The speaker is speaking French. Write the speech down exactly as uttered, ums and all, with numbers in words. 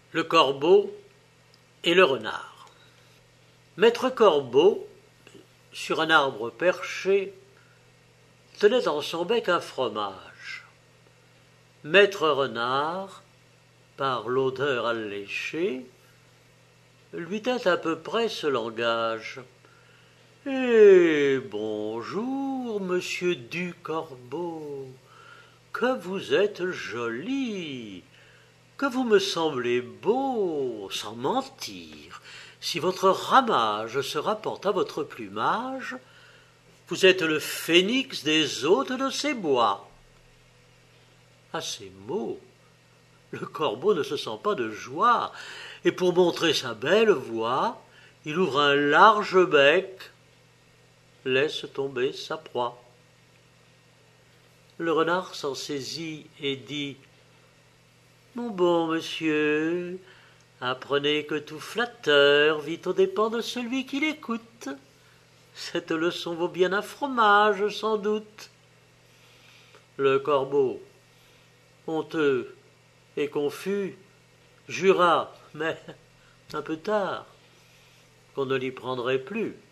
Le corbeau et le renard. Maître Corbeau, sur un arbre perché, tenait dans son bec un fromage. Maître Renard, par l'odeur alléchée, lui tint à peu près ce langage. « Eh bonjour, monsieur du Corbeau, que vous êtes joli, que vous me semblez beau, sans mentir. Si votre ramage se rapporte à votre plumage, vous êtes le phénix des hôtes de ces bois. » À ces mots, le corbeau ne se sent pas de joie, et pour montrer sa belle voix, il ouvre un large bec, laisse tomber sa proie. Le renard s'en saisit et dit « Mon bon monsieur, apprenez que tout flatteur vit aux dépens de celui qui l'écoute. Cette leçon vaut bien un fromage, sans doute. » Le corbeau, honteux et confus, jura, mais un peu tard, qu'on ne l'y prendrait plus.